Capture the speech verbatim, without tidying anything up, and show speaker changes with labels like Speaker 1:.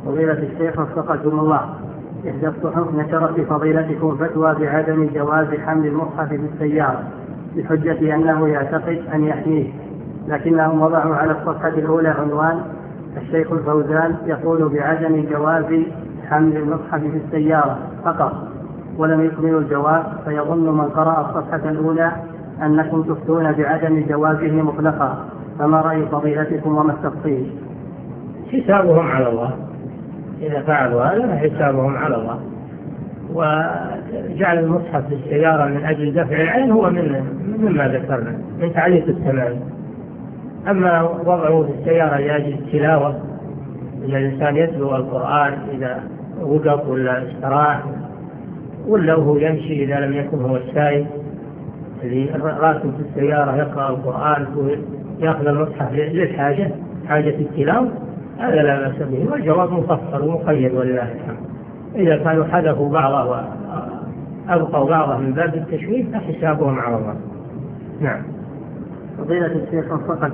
Speaker 1: فضيلة الشيخ وفقكم الله، إحدى الصحف نشرت لفضيلتكم فتوى بعدم جواز حمل المصحف في السيارة بحجة أنه يعتقد أن يحميه، لكنهم وضعوا على الصفحة الأولى عنوان: الشيخ الفوزان يقول بعدم جواز حمل المصحف في السيارة فقط، ولم يكملوا الجواب، فيظن من قرأ الصفحة الأولى أنكم تفتون بعدم جوازه مطلقا، فما رأي فضيلتكم وما التفصيل؟
Speaker 2: حسابهم على الله، إذا فعلوا هذا حسابهم على الله. وجعل المصحف في السيارة من أجل دفع العين هو من مما ذكرنا من تعليق السماع. أما وضعه في السيارة لأجل التلاوة، إذا الإنسان يتلو القرآن إذا وقف ولا استراح، ولا هو يمشي إذا لم يكن هو السائق اللي راكب في السيارة يقرأ القرآن ويأخذ المصحف للحاجة، حاجة التلاوة، هذا لا بأس به، والجواب مفصل ومقيد ولله الحمد. إذا كانوا حذفوا بعضه وأبقوا بعضه من باب التشويه فحسابهم على الله. نعم.
Speaker 1: فضيلة الشيخ وفقكم